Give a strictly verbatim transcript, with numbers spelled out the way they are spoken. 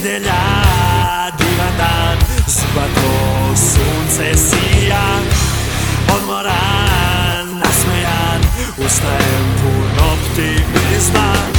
Nedjelja, divan dan, zlato sunce sija. Odmoran, nasmejan, ustajem pun optimizma.